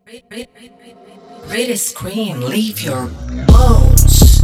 Read a screen, leave your bones.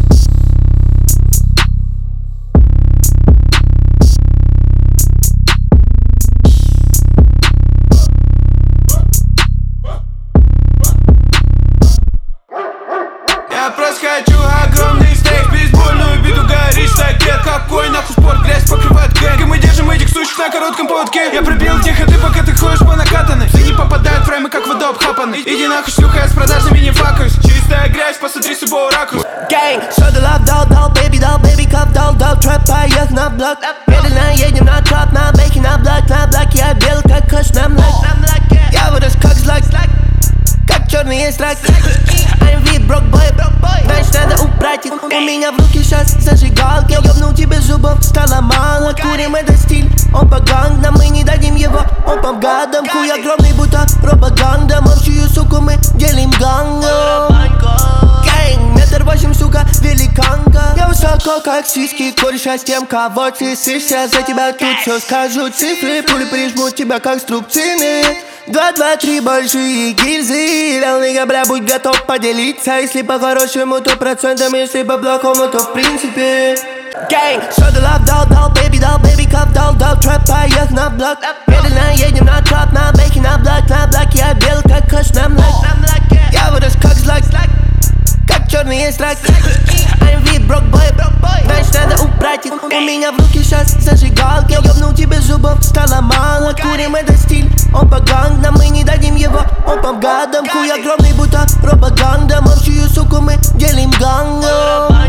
Я просто хочу огромный стейк, бейсбольную биту, горишь стакет. Какой нахуй спорт, грязь покрывает гэнг. И мы держим этих сучек на коротком поводке. Я пробил тихо, ты пока ты ходишь по накатанной. Все не попадают в фреймы, как вода обхапанный. Иди нахуй, шлюха, я с продажными не факаюсь. Чистая грязь, посмотри с любого ракурса. Gang, show the love, doll, baby, cup, doll, trap, поех на блок. Медленно едем на трап, на бэке, на блок, я бел, как кош, на млак. Я вырос как злак, как черный есть рак. I'm with broke boy, значит надо убрать их. У меня в руке сейчас зажигалки. Ёбнул тебе зубов, стало мало. Курим это стиль, он по гангам. Мы не дадим его, он по гадам. Хуй огромный, будто пропаганда. Молчую, суку, мы делим гангом. Гэнг, 1,8 м, сука, великанка. Я высоко, как сиськи, кореша с тем, кого ты сышься. За тебя тут все скажу цифры. Пули прижмут тебя, как струбцины. 2, 2, 3 большие гильзы. Реальный бля, будь готов поделиться. Если по-хорошему, то процентом. Если по-плохому, то в принципе. Gang, show the love, doll, baby, cup, doll, trap, поех на блок. Медленно едем на трап, на бэке, на блок, я бел, как кош, на млак. Я вырос как злак, как черный есть рак. I'm with broke boy, значит надо убрать их. У меня в руке сейчас зажигалки. Ёбнул тебе зубов, стало мало. Курим это стиль, он по гангам. Мы не дадим его, он по гадам. Хуй огромный, будто пропаганда. Молчую, суку, мы делим гангом.